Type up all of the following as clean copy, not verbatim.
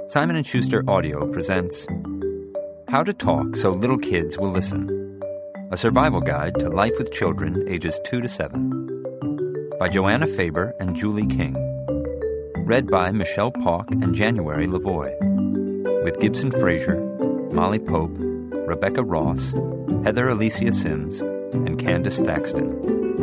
Simon & Schuster Audio presents How to Talk So Little Kids Will Listen, a survival guide to life with children ages 2 to 7, by Joanna Faber and Julie King. Read by Michelle Paulk and January Lavoie, with Gibson Fraser, Molly Pope, Rebecca Ross, Heather Alicia Sims, and Candace Thaxton.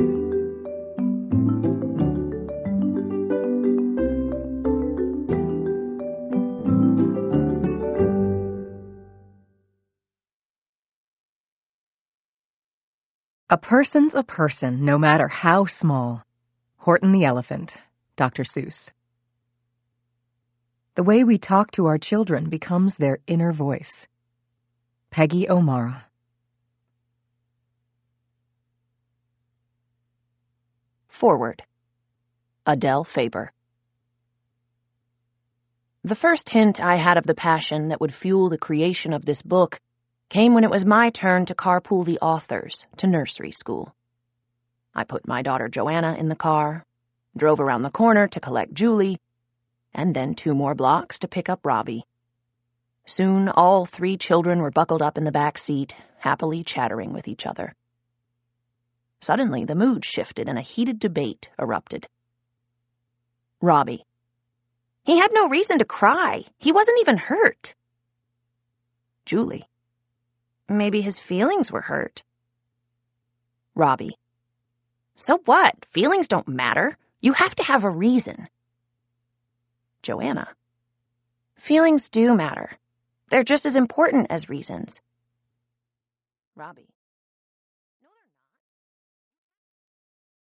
A person's a person, no matter how small. Horton the Elephant, Dr. Seuss. The way we talk to our children becomes their inner voice. Peggy O'Mara. Forward. Adele Faber. The first hint I had of the passion that would fuel the creation of this book came when it was my turn to carpool the authors to nursery school. I put my daughter Joanna in the car, drove around the corner to collect Julie, and then 2 more blocks to pick up Robbie. Soon all 3 children were buckled up in the back seat, happily chattering with each other. Suddenly the mood shifted and a heated debate erupted. Robbie. He had no reason to cry. He wasn't even hurt. Julie. Maybe his feelings were hurt. Robbie. So what? Feelings don't matter. You have to have a reason. Joanna. Feelings do matter. They're just as important as reasons. Robbie.